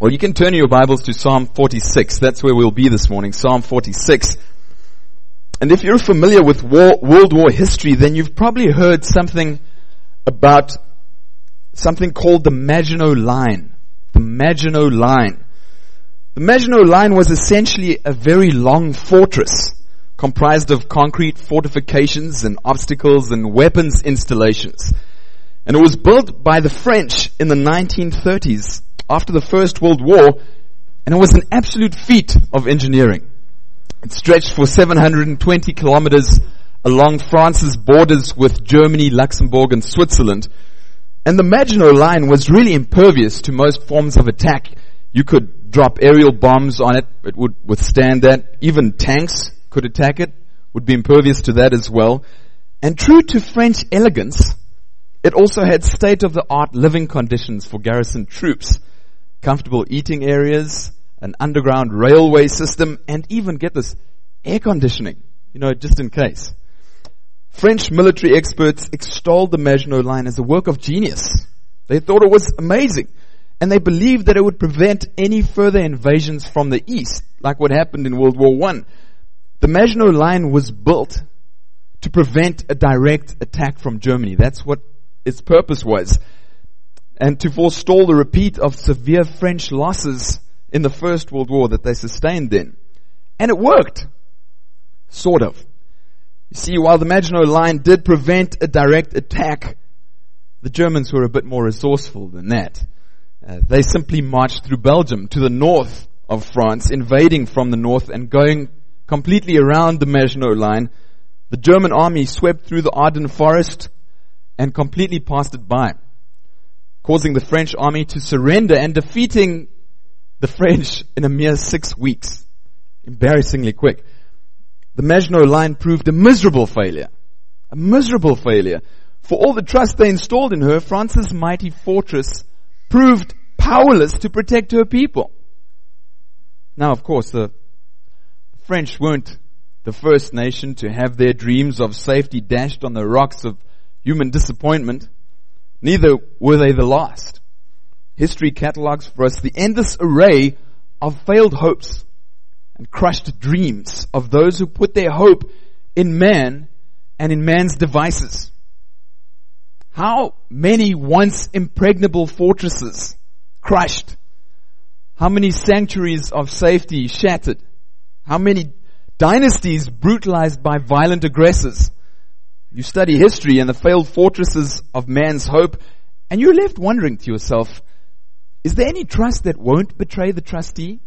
Well, you can turn your Bibles to Psalm 46. That's where we'll be this morning, Psalm 46. And if you're familiar with World War history, then you've probably heard something about something called the Maginot Line. The Maginot Line. The Maginot Line was essentially a very long fortress comprised of concrete fortifications and obstacles and weapons installations. And it was built by the French in the 1930s after the First World War, and it was an absolute feat of engineering. It stretched for 720 kilometers along France's borders with Germany, Luxembourg, and Switzerland. And the Maginot Line was really impervious to most forms of attack. You could drop aerial bombs on it. It would withstand that. Even tanks could attack it, would be impervious to that as well. And true to French elegance, it also had state-of-the-art living conditions for garrison troops, comfortable eating areas, an underground railway system, and even, get this, air conditioning, just in case. French military experts extolled the Maginot Line as a work of genius. They thought it was amazing, and they believed that it would prevent any further invasions from the east, like what happened in World War I. The Maginot Line was built to prevent a direct attack from Germany. That's what its purpose was. And to forestall the repeat of severe French losses in the First World War that they sustained then. And it worked. Sort of. You see, while the Maginot Line did prevent a direct attack, the Germans were a bit more resourceful than that. They simply marched through Belgium to the north of France, invading from the north and going completely around the Maginot Line. The German army swept through the Ardennes forest and completely passed it by, causing the French army to surrender and defeating the French in a mere 6 weeks. Embarrassingly quick. The Maginot Line proved a miserable failure. A miserable failure. For all the trust they installed in her, France's mighty fortress proved powerless to protect her people. Now, of course, the French weren't the first nation to have their dreams of safety dashed on the rocks of human disappointment. Neither were they the last. History catalogs for us the endless array of failed hopes and crushed dreams of those who put their hope in man and in man's devices. How many once impregnable fortresses crushed? How many sanctuaries of safety shattered? How many dynasties brutalized by violent aggressors? You study history and the failed fortresses of man's hope, and you're left wondering to yourself, is there any trust that won't betray the trustee?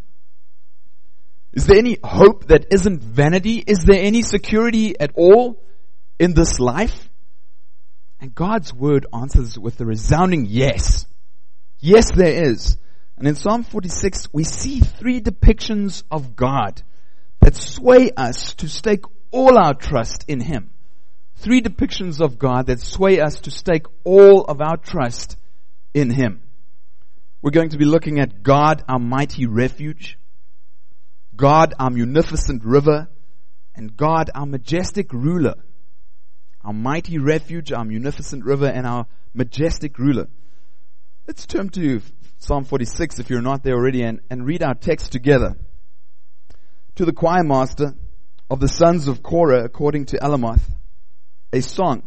Is there any hope that isn't vanity? Is there any security at all in this life? And God's word answers with a resounding yes. Yes, there is. And in Psalm 46, we see 3 depictions of God that sway us to stake all our trust in Him. 3 depictions of God that sway us to stake all of our trust in Him. We're going to be looking at God, our mighty refuge, God, our munificent river, and God, our majestic ruler. Our mighty refuge, our munificent river, and our majestic ruler. Let's turn to Psalm 46 if you're not there already and read our text together. To the choir master of the sons of Korah according to Alamoth, a song.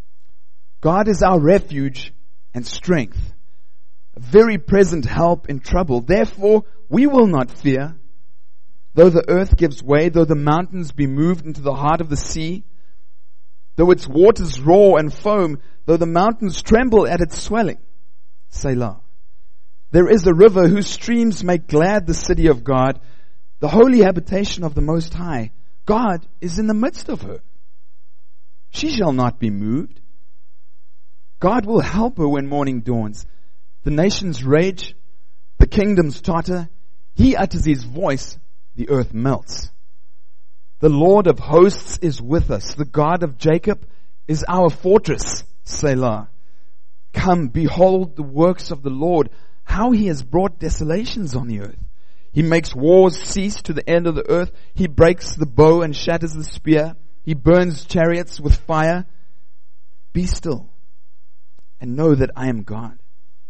God is our refuge and strength, a very present help in trouble. Therefore, we will not fear. Though the earth gives way, though the mountains be moved into the heart of the sea, though its waters roar and foam, though the mountains tremble at its swelling. Selah. There is a river whose streams make glad the city of God, the holy habitation of the Most High. God is in the midst of her. She shall not be moved. God will help her when morning dawns. The nations rage, the kingdoms totter. He utters His voice, the earth melts. The Lord of hosts is with us. The God of Jacob is our fortress. Selah. Come, behold the works of the Lord, how He has brought desolations on the earth. He makes wars cease to the end of the earth. He breaks the bow and shatters the spear. He burns chariots with fire. Be still and know that I am God.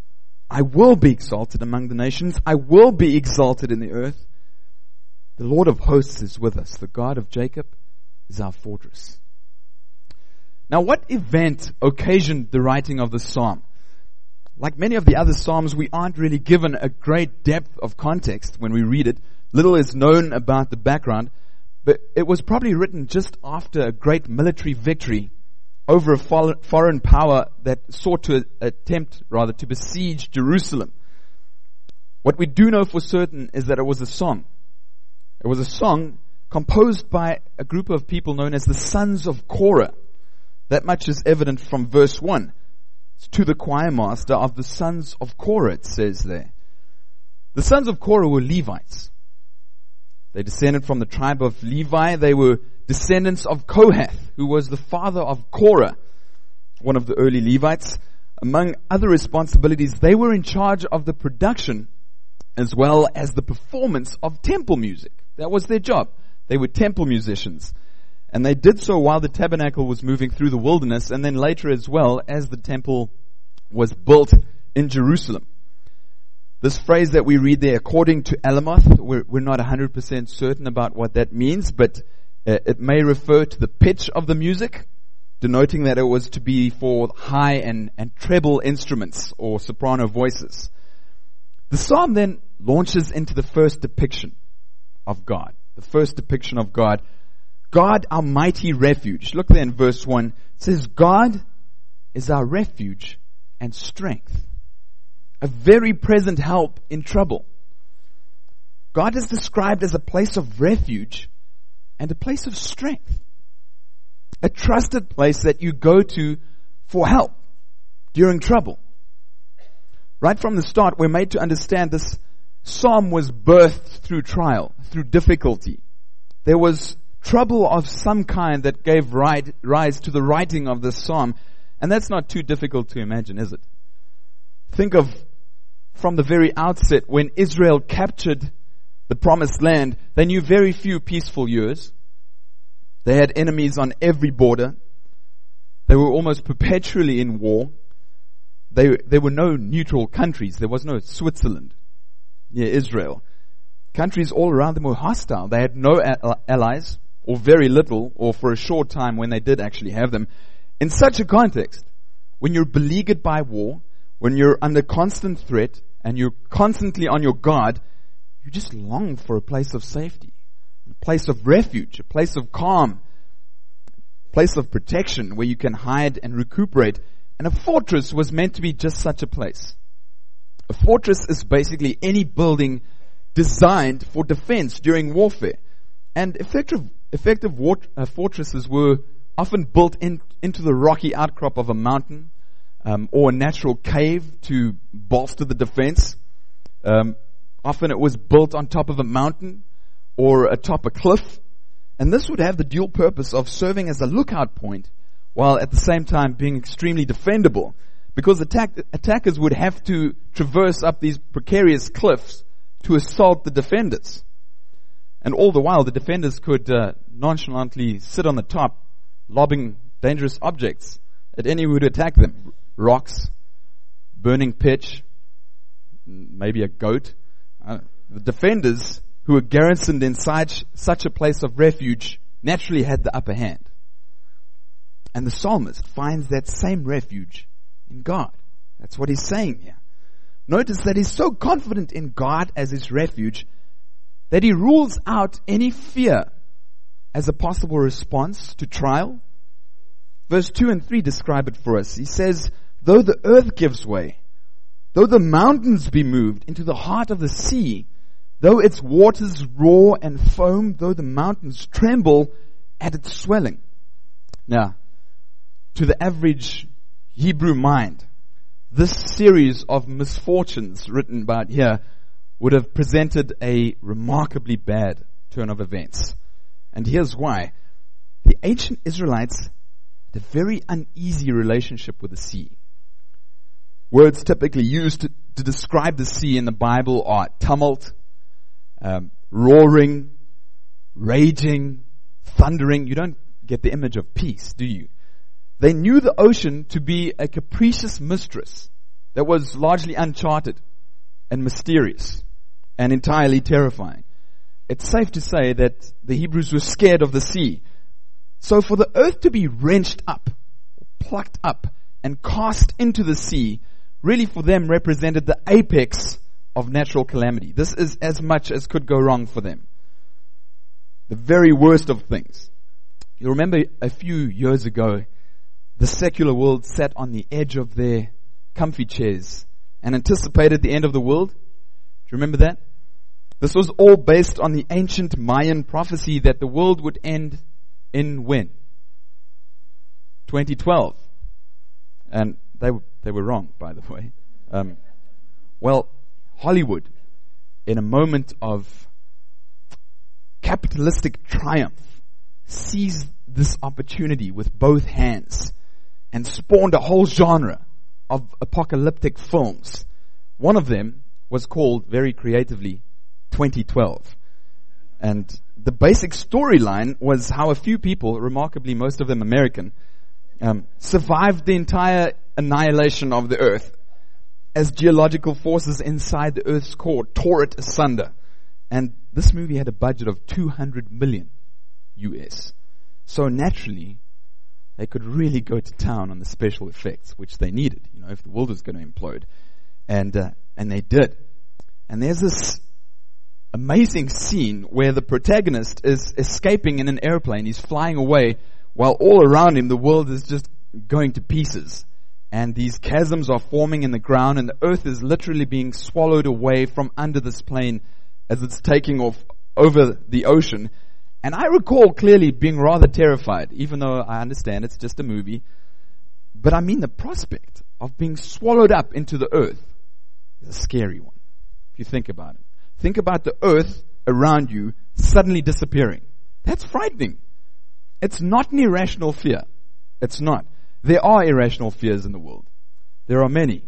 I will be exalted among the nations. I will be exalted in the earth. The Lord of hosts is with us. The God of Jacob is our fortress. Now, what event occasioned the writing of this psalm? Like many of the other psalms, we aren't really given a great depth of context when we read it. Little is known about the background, but it was probably written just after a great military victory over a foreign power that sought to to besiege Jerusalem. What we do know for certain is that it was a song. It was a song composed by a group of people known as the sons of Korah. That much is evident from verse 1. It's to the choir master of the sons of Korah, it says there. The sons of Korah were Levites. They descended from the tribe of Levi. They were descendants of Kohath, who was the father of Korah, one of the early Levites. Among other responsibilities, they were in charge of the production as well as the performance of temple music. That was their job. They were temple musicians. And they did so while the tabernacle was moving through the wilderness, and then later as well as the temple was built in Jerusalem. This phrase that we read there, according to Alamoth, we're not 100% certain about what that means, but it may refer to the pitch of the music, denoting that it was to be for high and treble instruments or soprano voices. The psalm then launches into the first depiction of God. The first depiction of God. God, our mighty refuge. Look there in verse 1. It says, God is our refuge and strength, a very present help in trouble. God is described as a place of refuge and a place of strength. A trusted place that you go to for help during trouble. Right from the start, we're made to understand this psalm was birthed through trial, through difficulty. There was trouble of some kind that gave rise to the writing of this psalm. And that's not too difficult to imagine, is it? Think of from the very outset when Israel captured the promised land, they knew very few peaceful years. They had enemies on every border. They were almost perpetually in war. There were no neutral countries. There was no Switzerland near Israel. Countries all around them were hostile. They had no allies, or very little, or for a short time when they did actually have them. In such a context, when you're beleaguered by war, when you're under constant threat, and you're constantly on your guard, you just long for a place of safety, a place of refuge, a place of calm, a place of protection where you can hide and recuperate. And a fortress was meant to be just such a place. A fortress is basically any building designed for defense during warfare. And effective fortresses were often built into the rocky outcrop of a mountain, or a natural cave to bolster the defense. Often it was built on top of a mountain or atop a cliff. And this would have the dual purpose of serving as a lookout point while at the same time being extremely defendable, because attackers would have to traverse up these precarious cliffs to assault the defenders. And all the while, the defenders could nonchalantly sit on the top, lobbing dangerous objects at anyone who would attack them. Rocks, burning pitch, maybe a goat. The defenders who were garrisoned inside such a place of refuge naturally had the upper hand. And the psalmist finds that same refuge in God. That's what he's saying here. Notice that he's so confident in God as his refuge that he rules out any fear as a possible response to trial. Verse 2 and 3 describe it for us. He says, though the earth gives way, though the mountains be moved into the heart of the sea, though its waters roar and foam, though the mountains tremble at its swelling. Now, to the average Hebrew mind, this series of misfortunes written about here would have presented a remarkably bad turn of events. And here's why. The ancient Israelites had a very uneasy relationship with the sea. Words typically used to describe the sea in the Bible are tumult, roaring, raging, thundering. You don't get the image of peace, do you? They knew the ocean to be a capricious mistress that was largely uncharted and mysterious and entirely terrifying. It's safe to say that the Hebrews were scared of the sea. So for the earth to be wrenched up, plucked up, and cast into the sea, really for them represented the apex of natural calamity. This is as much as could go wrong for them. The very worst of things. You remember a few years ago, the secular world sat on the edge of their comfy chairs and anticipated the end of the world. Do you remember that? This was all based on the ancient Mayan prophecy that the world would end in when? 2012. And they were wrong, by the way. Well, Hollywood, in a moment of capitalistic triumph, seized this opportunity with both hands and spawned a whole genre of apocalyptic films. One of them was called, very creatively, 2012. And the basic storyline was how a few people, remarkably most of them American, survived the entire annihilation of the earth as geological forces inside the earth's core tore it asunder. And this movie had a budget of 200 million US. So naturally, they could really go to town on the special effects, which they needed, if the world was going to implode. And they did. And there's this amazing scene where the protagonist is escaping in an airplane. He's flying away while all around him the world is just going to pieces. And these chasms are forming in the ground and the earth is literally being swallowed away from under this plane as it's taking off over the ocean. And I recall clearly being rather terrified, even though I understand it's just a movie. But I mean the prospect of being swallowed up into the earth is a scary one, if you think about it. Think about the earth around you suddenly disappearing. That's frightening. It's not an irrational fear. It's not. There are irrational fears in the world. There are many.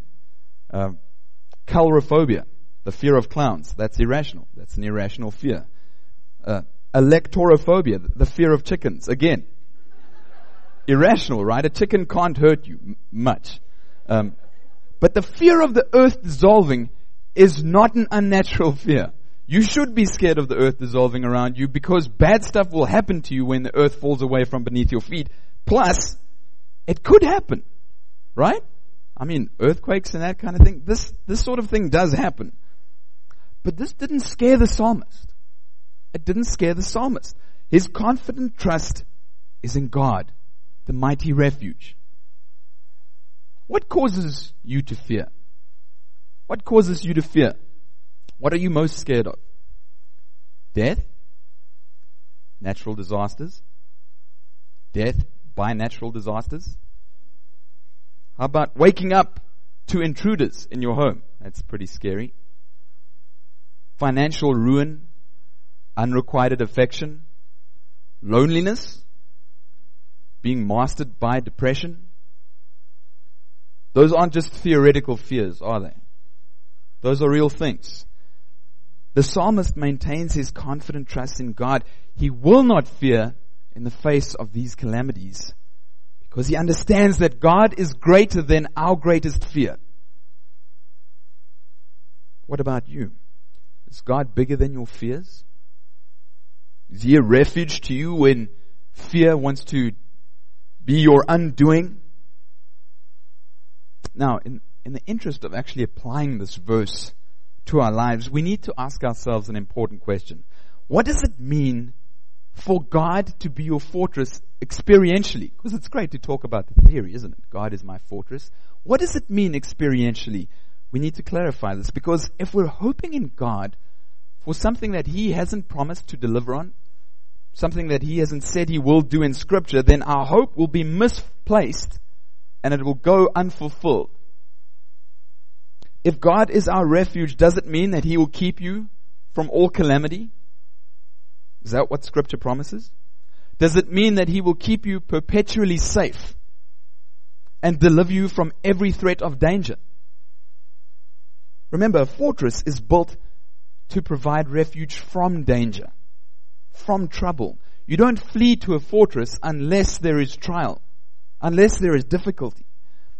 Coulrophobia, the fear of clowns. That's irrational. That's an irrational fear. Electorophobia, the fear of chickens. Again, irrational, right? A chicken can't hurt you much. But the fear of the earth dissolving is not an unnatural fear. You should be scared of the earth dissolving around you because bad stuff will happen to you when the earth falls away from beneath your feet. Plus, it could happen, right? I mean, earthquakes and that kind of thing. This sort of thing does happen. But this didn't scare the psalmist. It didn't scare the psalmist. His confident trust is in God, the mighty refuge. What causes you to fear? What causes you to fear? What are you most scared of? Death? Natural disasters? Death by natural disasters? How about waking up to intruders in your home? That's pretty scary. Financial ruin? Unrequited affection? Loneliness? Being mastered by depression? Those aren't just theoretical fears, are they? Those are real things. The psalmist maintains his confident trust in God. He will not fear in the face of these calamities because he understands that God is greater than our greatest fear. What about you? Is God bigger than your fears? Is he a refuge to you when fear wants to be your undoing? Now, in the interest of actually applying this verse to our lives, we need to ask ourselves an important question. What does it mean for God to be your fortress experientially? Because it's great to talk about the theory, isn't it? God is my fortress. What does it mean experientially? We need to clarify this because if we're hoping in God for something that he hasn't promised to deliver on, something that he hasn't said he will do in Scripture, then our hope will be misplaced and it will go unfulfilled. If God is our refuge, does it mean that he will keep you from all calamity? Is that what Scripture promises? Does it mean that he will keep you perpetually safe and deliver you from every threat of danger? Remember, a fortress is built to provide refuge from danger, from trouble. You don't flee to a fortress unless there is trial, unless there is difficulty.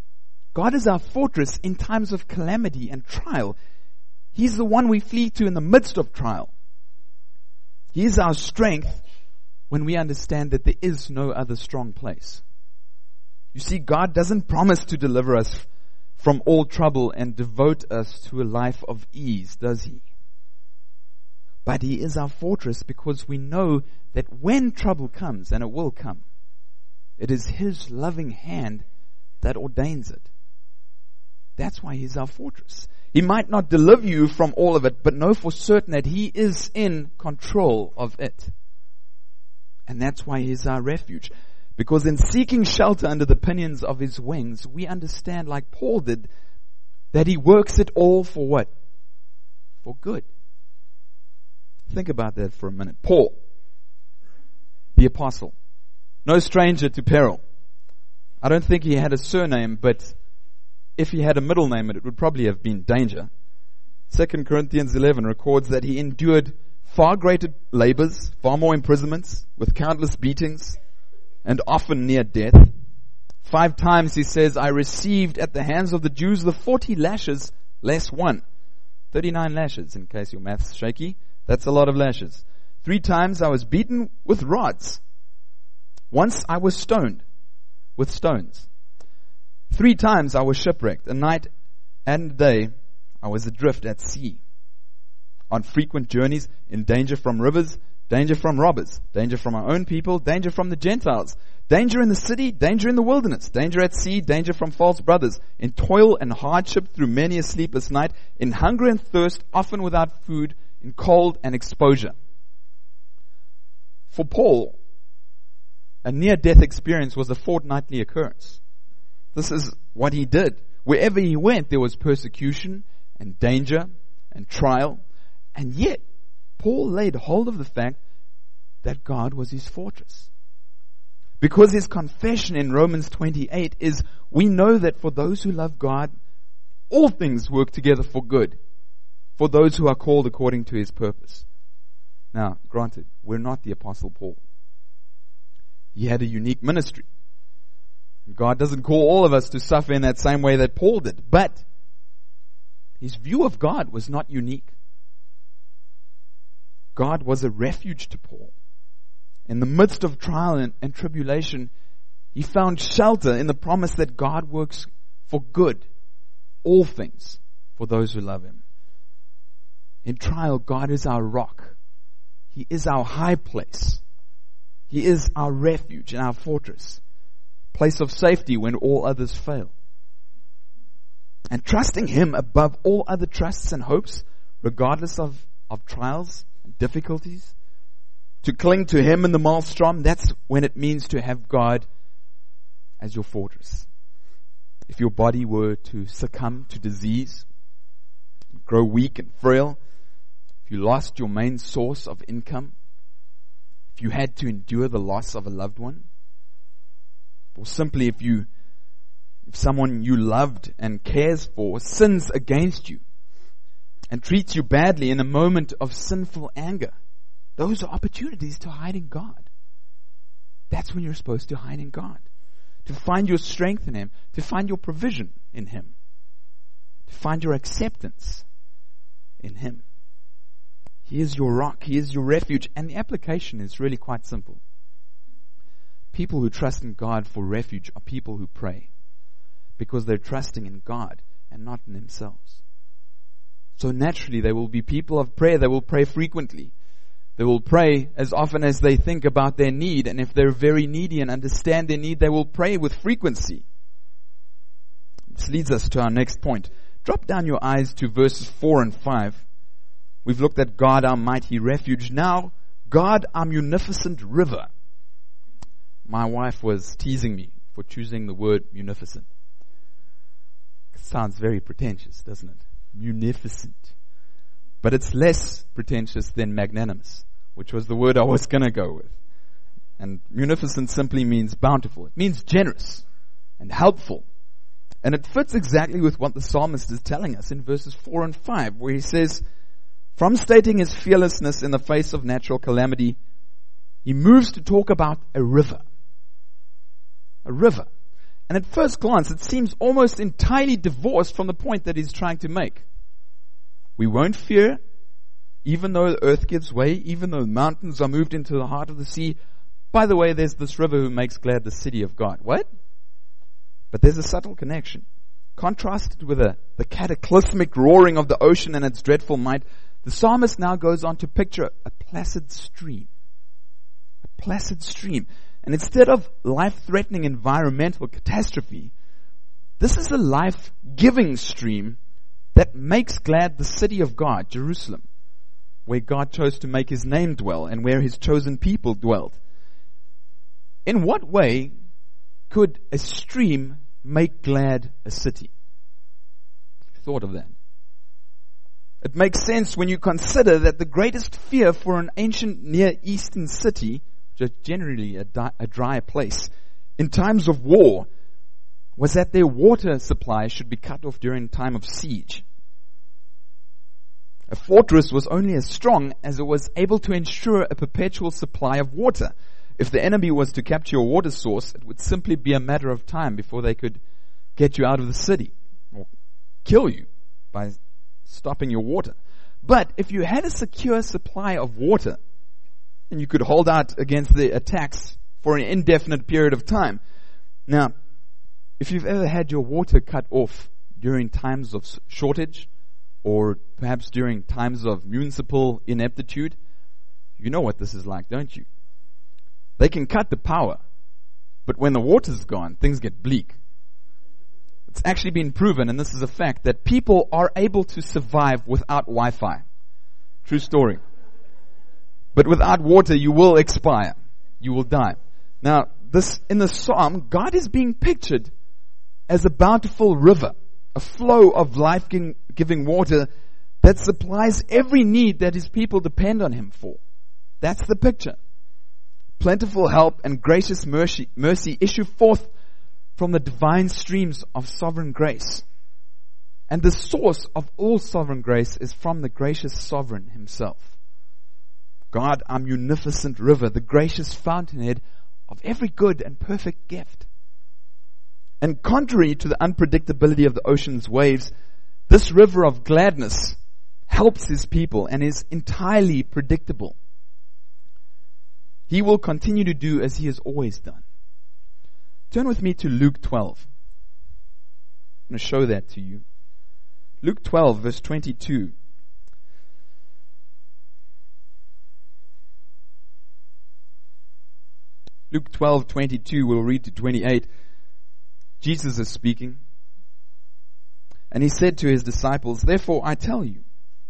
God is our fortress in times of calamity and trial. He's the one we flee to in the midst of trial. He is our strength when we understand that there is no other strong place. You see, God doesn't promise to deliver us from all trouble and devote us to a life of ease, does He? But He is our fortress because we know that when trouble comes, and it will come, it is His loving hand that ordains it. That's why He's our fortress. He might not deliver you from all of it, but know for certain that He is in control of it. And that's why He's our refuge. Because in seeking shelter under the pinions of His wings, we understand, like Paul did, that He works it all for what? For good. Think about that for a minute. Paul, the apostle, no stranger to peril. I don't think he had a surname, but if he had a middle name, it would probably have been Danger. 2 Corinthians 11 records that he endured far greater labors, far more imprisonments, with countless beatings, and often near death. 5 times he says, I received at the hands of the Jews the 40 lashes less 1. 39 lashes, in case your math's shaky. That's a lot of lashes. 3 times I was beaten with rods. Once I was stoned with stones. 3 times I was shipwrecked. A night and day I was adrift at sea. On frequent journeys, in danger from rivers, danger from robbers, danger from our own people, danger from the Gentiles, danger in the city, danger in the wilderness, danger at sea, danger from false brothers, in toil and hardship through many a sleepless night, in hunger and thirst, often without food, in cold and exposure. For Paul, a near-death experience was a fortnightly occurrence. This is what he did. Wherever he went, there was persecution and danger and trial. And yet, Paul laid hold of the fact that God was his fortress. Because his confession in Romans 28 is, we know that for those who love God, all things work together for good, for those who are called according to His purpose. Now, granted, we're not the Apostle Paul. He had a unique ministry. God doesn't call all of us to suffer in that same way that Paul did, but his view of God was not unique. God was a refuge to Paul. In the midst of trial and tribulation, he found shelter in the promise that God works for good, all things, for those who love Him. In trial, God is our rock. He is our high place. He is our refuge and our fortress, place of safety when all others fail. And trusting Him above all other trusts and hopes, regardless of trials and difficulties, to cling to Him in the maelstrom, that's when it means to have God as your fortress. If your body were to succumb to disease, grow weak and frail, if you lost your main source of income, if you had to endure the loss of a loved one, or simply if someone you loved and cares for sins against you and treats you badly in a moment of sinful anger, those are opportunities to hide in God. That's when you're supposed to hide in God. To find your strength in Him, to find your provision in Him, to find your acceptance in Him. He is your rock, He is your refuge, and the application is really quite simple. People who trust in God for refuge are people who pray, because they're trusting in God and not in themselves. So naturally they will be people of prayer. They will pray frequently. They will pray as often as they think about their need, and if they're very needy and understand their need, they will pray with frequency. This leads us to our next point. Drop down your eyes to verses 4 and 5. We've looked at God, our mighty refuge. Now, God, our munificent river. My wife was teasing me for choosing the word munificent. It sounds very pretentious, doesn't it? Munificent. But it's less pretentious than magnanimous, which was the word I was going to go with. And munificent simply means bountiful. It means generous and helpful. And it fits exactly with what the psalmist is telling us in verses 4 and 5, where he says, from stating his fearlessness in the face of natural calamity, he moves to talk about a river. A river. And at first glance, it seems almost entirely divorced from the point that he's trying to make. We won't fear, even though the earth gives way, even though the mountains are moved into the heart of the sea. By the way, there's this river who makes glad the city of God. What? But there's a subtle connection. Contrasted with the cataclysmic roaring of the ocean and its dreadful might, the psalmist now goes on to picture a placid stream. A placid stream. And instead of life-threatening environmental catastrophe, this is a life-giving stream that makes glad the city of God, Jerusalem, where God chose to make his name dwell and where his chosen people dwelt. In what way could a stream make glad a city? Thought of that? It makes sense when you consider that the greatest fear for an ancient Near Eastern city, which is generally a dry place, in times of war, was that their water supply should be cut off during time of siege. A fortress was only as strong as it was able to ensure a perpetual supply of water. If the enemy was to capture your water source, it would simply be a matter of time before they could get you out of the city or kill you by stopping your water. But if you had a secure supply of water and you could hold out against the attacks for an indefinite period of time. Now, if you've ever had your water cut off during times of shortage or perhaps during times of municipal ineptitude, you know what this is like, don't you? They can cut the power, but when the water's gone, things get bleak. It's actually been proven, and this is a fact, that people are able to survive without Wi-Fi. True story. But without water, you will expire. You will die. Now, in the psalm, God is being pictured as a bountiful river, a flow of life-giving water that supplies every need that his people depend on him for. That's the picture. Plentiful help and gracious mercy issue forth from the divine streams of sovereign grace. And the source of all sovereign grace is from the gracious sovereign himself. God, our munificent river, the gracious fountainhead of every good and perfect gift. And contrary to the unpredictability of the ocean's waves, this river of gladness helps his people and is entirely predictable. He will continue to do as he has always done. Turn with me to Luke 12. I'm going to show that to you. Luke 12, verse 22. Luke 12:22, we'll read to 28. Jesus is speaking. And he said to his disciples, "Therefore I tell you,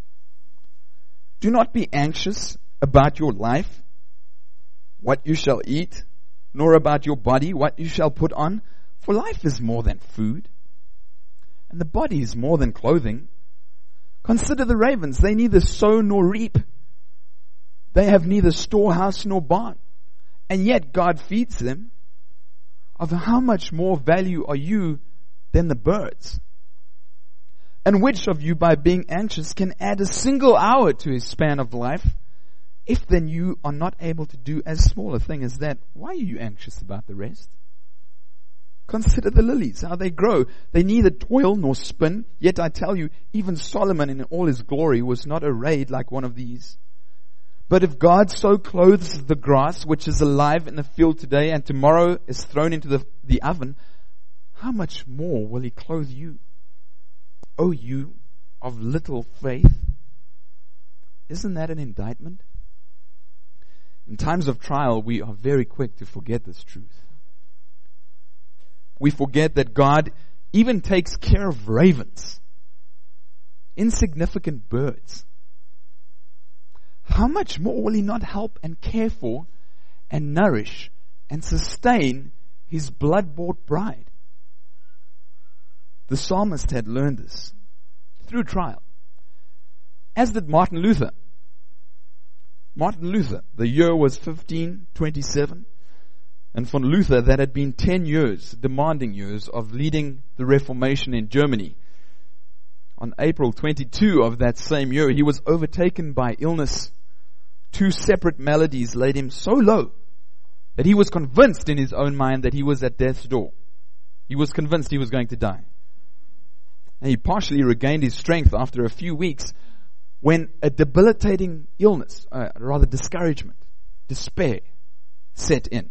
do not be anxious about your life, what you shall eat, nor about your body, what you shall put on. For life is more than food, and the body is more than clothing. Consider the ravens, they neither sow nor reap. They have neither storehouse nor barn, and yet God feeds them. Of how much more value are you than the birds? And which of you, by being anxious, can add a single hour to his span of life? If then you are not able to do as small a thing as that, why are you anxious about the rest? Consider the lilies, how they grow. They neither toil nor spin. Yet I tell you, even Solomon in all his glory was not arrayed like one of these. But if God so clothes the grass, which is alive in the field today and tomorrow is thrown into the oven, how much more will he clothe you, O you of little faith?" Isn't that an indictment? In times of trial, we are very quick to forget this truth. We forget that God even takes care of ravens, insignificant birds. How much more will he not help and care for and nourish and sustain his blood-bought bride? The psalmist had learned this through trial, as did Martin Luther. Martin Luther, the year was 1527, and for Luther that had been 10 years, demanding years of leading the Reformation in Germany. On April 22 of that same year, he was overtaken by illness. 2 separate maladies laid him so low that he was convinced in his own mind that he was at death's door. He was convinced he was going to die. And he partially regained his strength after a few weeks when a debilitating illness, rather discouragement, despair, set in,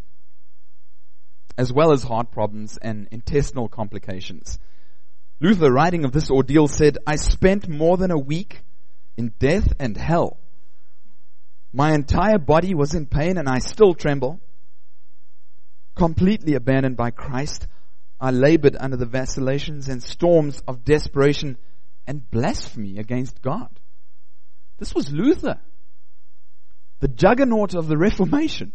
as well as heart problems and intestinal complications. Luther, writing of this ordeal, said, "I spent more than a week in death and hell. My entire body was in pain and I still tremble. Completely abandoned by Christ, I labored under the vacillations and storms of desperation and blasphemy against God." This was Luther, the juggernaut of the Reformation.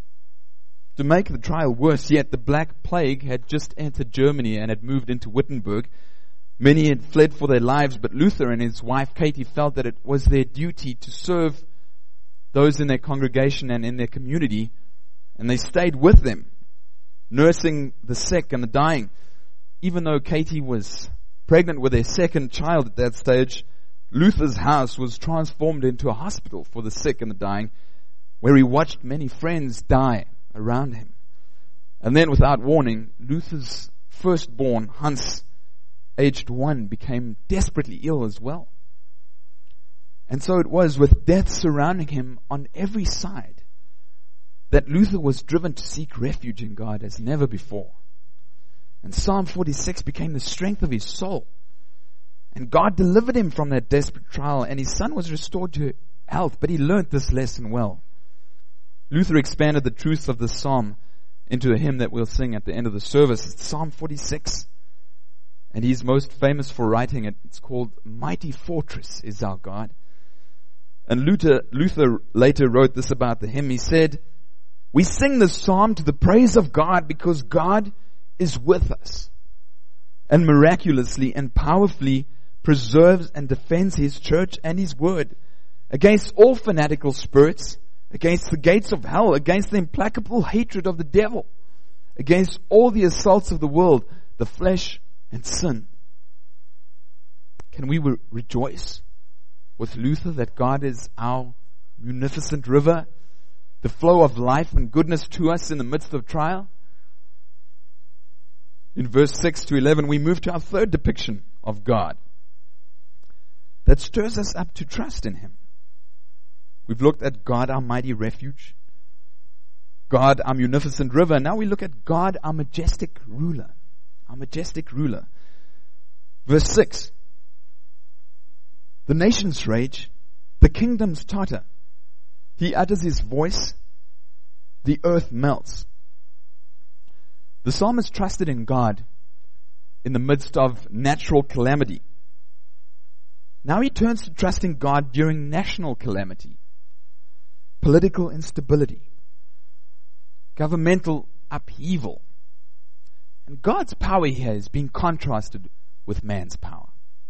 To make the trial worse yet, the Black Plague had just entered Germany and had moved into Wittenberg. Many had fled for their lives, but Luther and his wife Katie felt that it was their duty to serve those in their congregation and in their community, and they stayed with them, nursing the sick and the dying. Even though Katie was pregnant with their second child at that stage, Luther's house was transformed into a hospital for the sick and the dying, where he watched many friends die around him. And then, without warning, Luther's firstborn, Hans, aged 1, became desperately ill as well. And so it was, with death surrounding him on every side, that Luther was driven to seek refuge in God as never before. And Psalm 46 became the strength of his soul. And God delivered him from that desperate trial, and his son was restored to health, but he learned this lesson well. Luther expanded the truths of this psalm into a hymn that we'll sing at the end of the service. It's Psalm 46. And he's most famous for writing it. It's called "Mighty Fortress is Our God." And Luther later wrote this about the hymn. He said, "We sing this psalm to the praise of God because God is with us and miraculously and powerfully preserves and defends His church and His word against all fanatical spirits, against the gates of hell, against the implacable hatred of the devil, against all the assaults of the world, the flesh, and sin." Can we rejoice with Luther that God is our munificent river, the flow of life and goodness to us in the midst of trial? In verse 6 to 11, we move to our third depiction of God that stirs us up to trust in Him. We've looked at God, our mighty refuge, God, our munificent river. Now we look at God, our majestic ruler. Our majestic ruler. Verse 6. The nations rage, the kingdoms totter. He utters His voice, the earth melts. The psalmist trusted in God in the midst of natural calamity. Now he turns to trusting God during national calamity, political instability, governmental upheaval. And God's power here is being contrasted with man's power.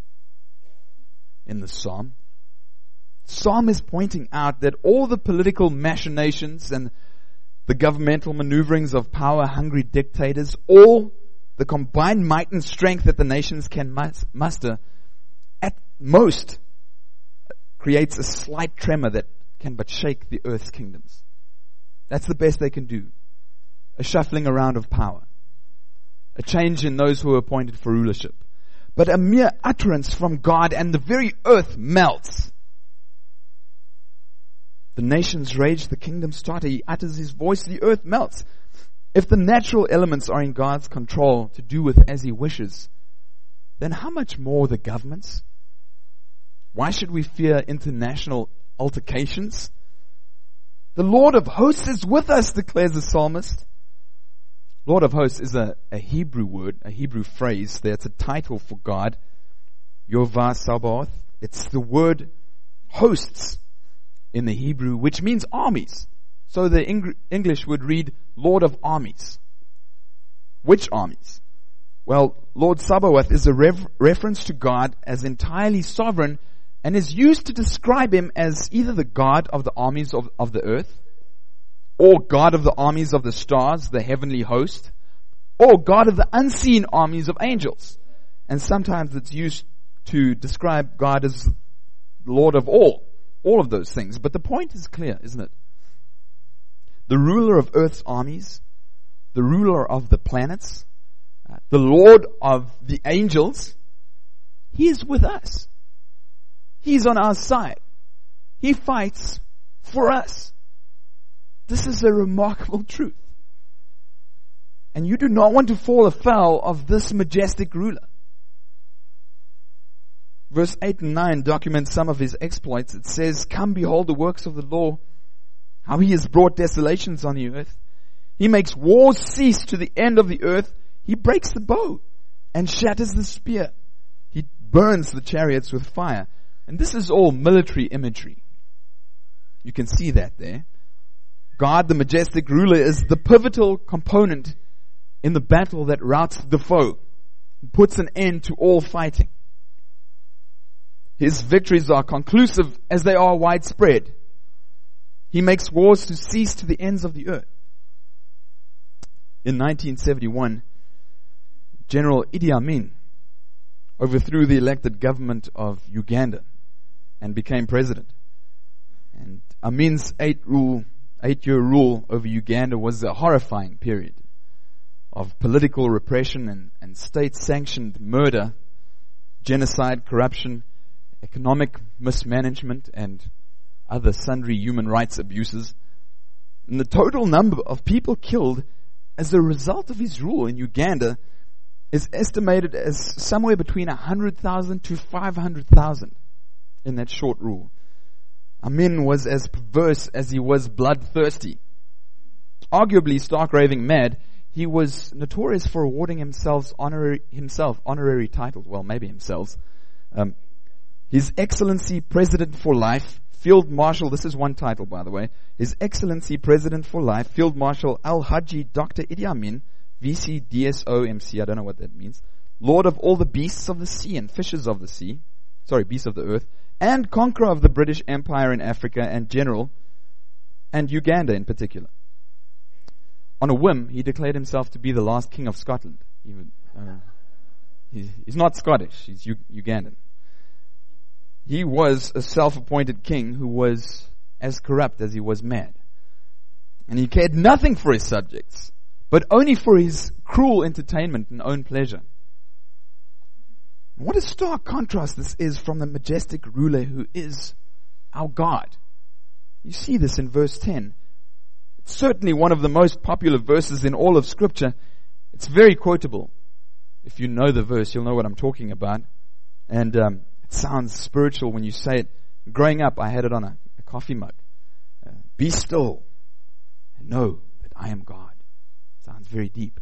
In the psalm, Psalm is pointing out that all the political machinations and the governmental maneuverings of power-hungry dictators, all the combined might and strength that the nations can muster, at most creates a slight tremor that can but shake the earth's kingdoms. That's the best they can do. A shuffling around of power. A change in those who are appointed for rulership. But a mere utterance from God and the very earth melts. The nations rage, the kingdoms totter. He utters His voice, the earth melts. If the natural elements are in God's control to do with as He wishes, then how much more the governments? Why should we fear international altercations? The Lord of hosts is with us, declares the psalmist. Lord of hosts is a Hebrew word, a Hebrew phrase that's a title for God. Yehovah Sabaoth. It's the word hosts in the Hebrew, which means armies. So the English would read Lord of armies. Which armies? Well, Lord Sabaoth is a reference to God as entirely sovereign and is used to describe Him as either the God of the armies of the earth, or God of the armies of the stars, the heavenly host, or God of the unseen armies of angels. And sometimes it's used to describe God as Lord of all of those things. But the point is clear, isn't it? The ruler of earth's armies, the ruler of the planets, the Lord of the angels, He is with us. He's on our side. He fights for us. This is a remarkable truth. And you do not want to fall afoul of this majestic ruler. Verse 8 and 9 documents some of his exploits. It says, "Come, behold the works of the Lord, how he has brought desolations on the earth. He makes wars cease to the end of the earth. He breaks the bow and shatters the spear. He burns the chariots with fire." And this is all military imagery. You can see that there. God, the majestic ruler, is the pivotal component in the battle that routs the foe and puts an end to all fighting. His victories are conclusive as they are widespread. He makes wars to cease to the ends of the earth. In 1971, General Idi Amin overthrew the elected government of Uganda and became president. And Amin's 8-year rule over Uganda was a horrifying period of political repression and state-sanctioned murder, genocide, corruption, economic mismanagement, and other sundry human rights abuses. And the total number of people killed as a result of his rule in Uganda is estimated as somewhere between 100,000 to 500,000 in that short rule. Amin was as perverse as he was bloodthirsty. Arguably stark raving mad, he was notorious for awarding himself honorary titles. Well, maybe himself. His Excellency President for Life, Field Marshal, this is one title by the way, His Excellency President for Life, Field Marshal Al-Haji Dr. Idi Amin, VC DSO MC, I don't know what that means, Lord of all the beasts of the sea and fishes of the sea, beasts of the earth, and conqueror of the British Empire in Africa and general, and Uganda in particular. On a whim, he declared himself to be the last king of Scotland. He's not Scottish, he's Ugandan. He was a self-appointed king who was as corrupt as he was mad. And he cared nothing for his subjects, but only for his cruel entertainment and own pleasure. What a stark contrast this is from the majestic ruler who is our God. You see this in verse 10. It's certainly one of the most popular verses in all of Scripture. It's very quotable. If you know the verse, you'll know what I'm talking about. And it sounds spiritual when you say it. Growing up, I had it on a coffee mug. Be still and know that I am God. Sounds very deep.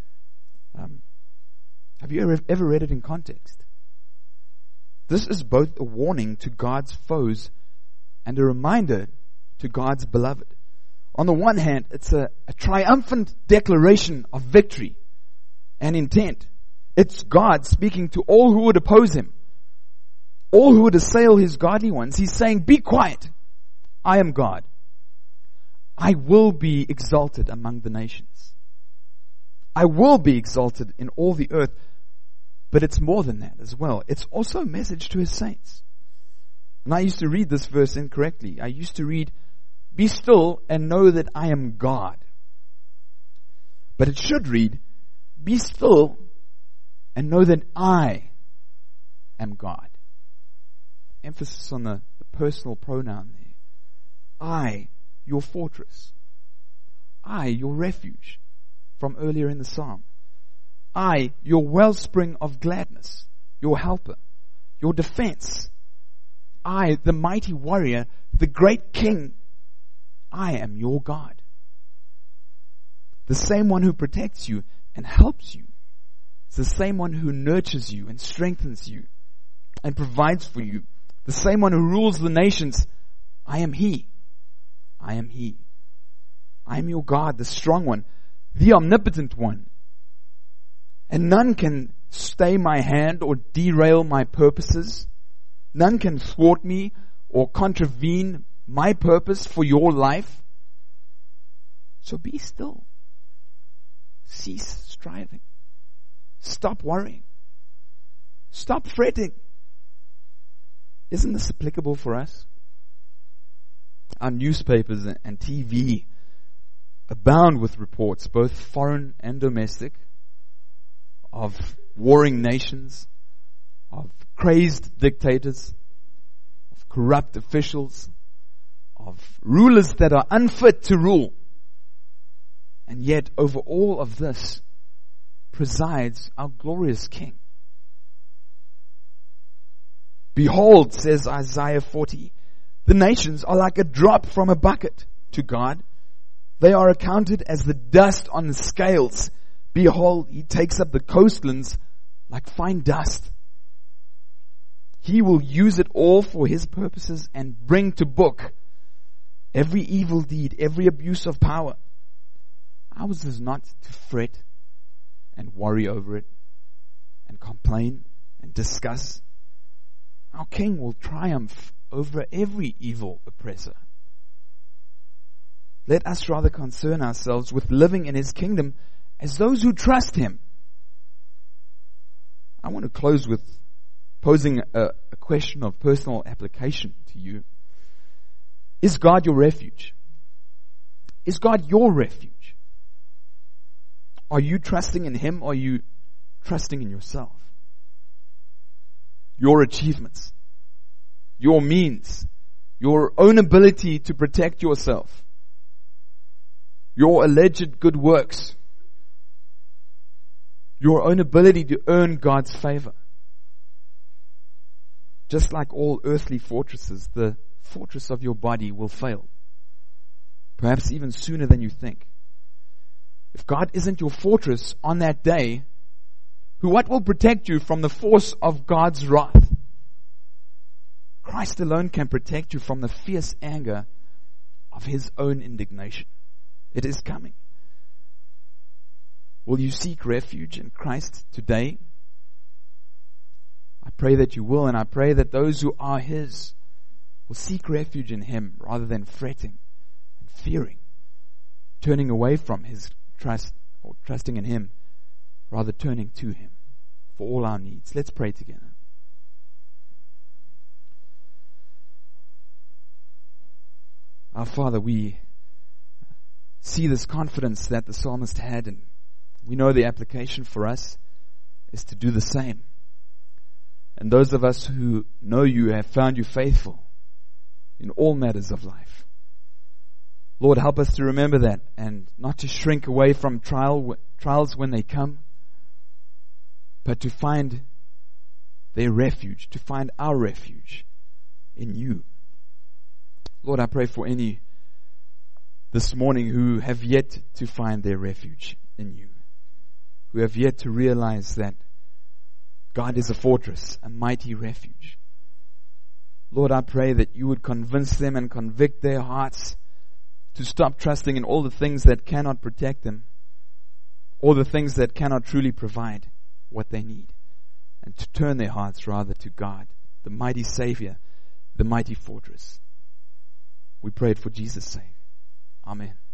Have you ever read it in context? This is both a warning to God's foes and a reminder to God's beloved. On the one hand, it's a triumphant declaration of victory and intent. It's God speaking to all who would oppose him, all who would assail his godly ones. He's saying, be quiet. I am God. I will be exalted among the nations. I will be exalted in all the earth. But it's more than that as well. It's also a message to his saints. And I used to read this verse incorrectly. I used to read, be still and know that I am God. But it should read, be still and know that I am God. Emphasis on the personal pronoun there. I, your fortress. I, your refuge, from earlier in the psalm. I, your wellspring of gladness, your helper, your defense. I, the mighty warrior, the great king. I am your God. The same one who protects you and helps you. It's the same one who nurtures you and strengthens you and provides for you. The same one who rules the nations. I am He. I am He. I am your God, the strong one, the omnipotent one. And none can stay my hand or derail my purposes. None can thwart me or contravene my purpose for your life. So be still. Cease striving. Stop worrying. Stop fretting. Isn't this applicable for us? Our newspapers and TV abound with reports, both foreign and domestic, of warring nations, of crazed dictators, of corrupt officials, of rulers that are unfit to rule. And yet over all of this presides our glorious King. Behold, says Isaiah 40, the nations are like a drop from a bucket to God. They are accounted as the dust on the scales. Behold, he takes up the coastlands like fine dust. He will use it all for his purposes and bring to book every evil deed, every abuse of power. Ours is not to fret and worry over it and complain and discuss. Our King will triumph over every evil oppressor. Let us rather concern ourselves with living in his kingdom as those who trust him. I want to close with posing a question of personal application to you. Is God your refuge? Is God your refuge? Are you trusting in him or are you trusting in yourself? Your achievements, your means, your own ability to protect yourself, your alleged good works, your own ability to earn God's favor. Just like all earthly fortresses, the fortress of your body will fail. Perhaps even sooner than you think. If God isn't your fortress on that day, what will protect you from the force of God's wrath? Christ alone can protect you from the fierce anger of his own indignation. It is coming. Will you seek refuge in Christ today? I pray that you will, and I pray that those who are his will seek refuge in him rather than fretting and fearing, turning away from his trust or trusting in him, rather turning to him for all our needs. Let's pray together. Our Father, we see this confidence that the psalmist had, and we know the application for us is to do the same. And those of us who know you have found you faithful in all matters of life. Lord, help us to remember that and not to shrink away from trials when they come, but to find their refuge, to find our refuge in you. Lord, I pray for any this morning who have yet to find their refuge in you, who have yet to realize that God is a fortress, a mighty refuge. Lord, I pray that you would convince them and convict their hearts to stop trusting in all the things that cannot protect them, or the things that cannot truly provide what they need, and to turn their hearts rather to God, the mighty Savior, the mighty fortress. We pray it for Jesus' sake. Amen.